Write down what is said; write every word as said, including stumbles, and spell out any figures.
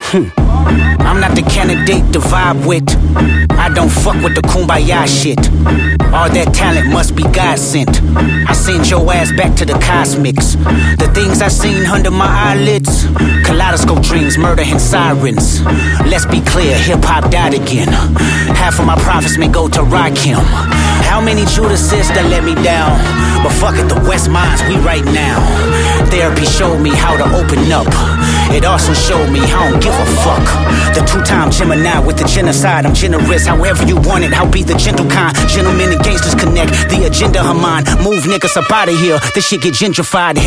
I'm not the candidate to vibe with. I don't fuck with the kumbaya shit. All that talent must be God sent. I send your ass back to the cosmics. The things I seen under my eyelids, kaleidoscope dreams, murder and sirens. Let's be clear, hip-hop died again. Half of my profits may go to Rakim. How many Judases that let me down? But fuck it, the West Minds, we right now. Therapy showed me how to open up. It also showed me I don't give a fuck. The two-time Gemini with the genocide. I'm generous, however you want it. I'll be the gentle kind. Gentlemen and gangsters connect. The agenda of mine. Move niggas up out of here. This shit get gentrified.